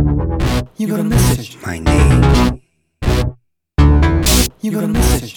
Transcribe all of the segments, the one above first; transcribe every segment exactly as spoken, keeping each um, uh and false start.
You got a message. My name. You got a message.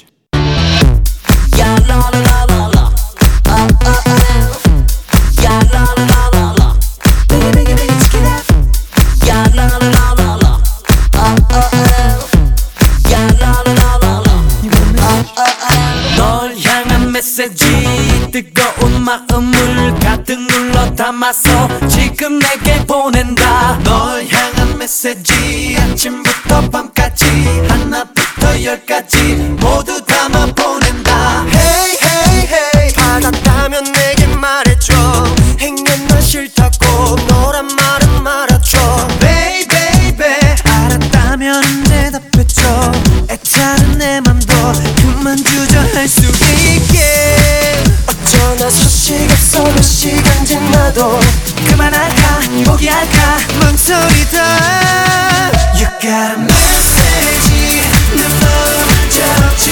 Ya la la la la la. Uh uh uh. Ya la la la la la. Biggie biggie biggie check it out. Ya la la la la la. Uh uh uh. Ya la la la la la. You got a message. Uh uh uh. 널 향한 메시지 뜨거운 마음을 가득 눌러 담아서 지금 내게 보낸다. 널 향한 메시지 아침부터 밤까지 하나부터 열까지 모두 담아 보낸다. Hey hey hey 받았다면 내게 말해줘. 행여 널 싫다고 너란 말은 말아줘. Baby baby 알았다면 대답해줘. 애타는 내 맘도 그만 주저할 수 있게. 어쩌나 소식 없어 몇 시간 지나도 그만할까 포기할까 망설이다. You got a message. 내 마음을 잡지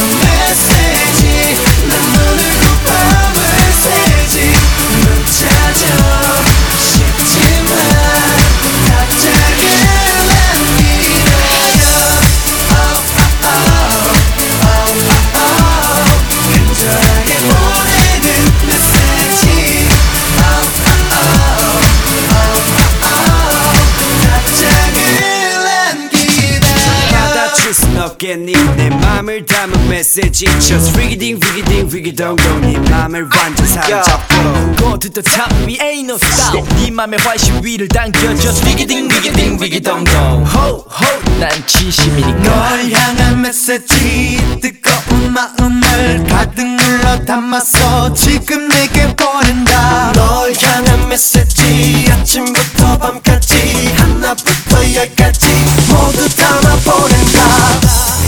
message. 난 오늘도 밤을 새지. 넌 찾아 싶지만 갑자기 난 믿어요. Oh oh oh oh oh oh. 간절하게 보내는 메시지. Oh oh oh oh oh oh. 갑자기 난 기다려. 받아줄 순 없겠니 내 맘을 담은 메시지. Just reading reading reading don't go. 네 맘을 완전 사로잡고 Go to the top, we ain't no stop. 네 맘에 훨씬 위를 당겨. Just wigging, wigging, wigging, don't go. Ho, ho, 난 진심이니까. 널 향한 메시지 뜨거운 마음을 가득 눌러 담아서 지금 내게 보낸다. 널 향한 메시지 아침부터 밤까지 하나부터 열까지 모두 담아 보낸다.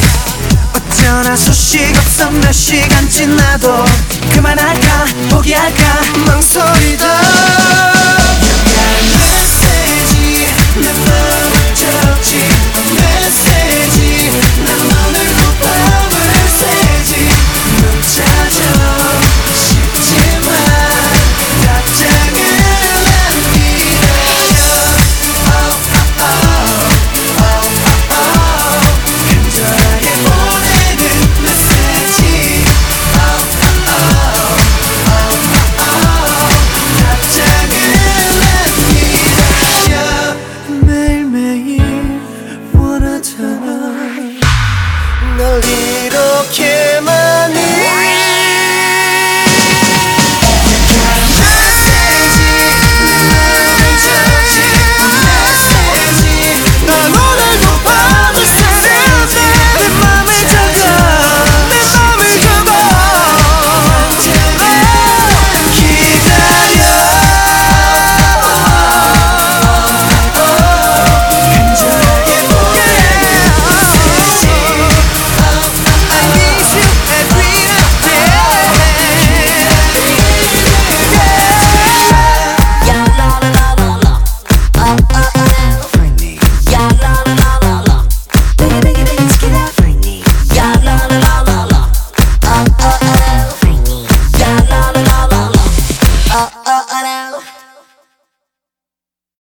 어쩌나 소식 없어 몇 시간 지나도 그만할까 포기할까 망설이다.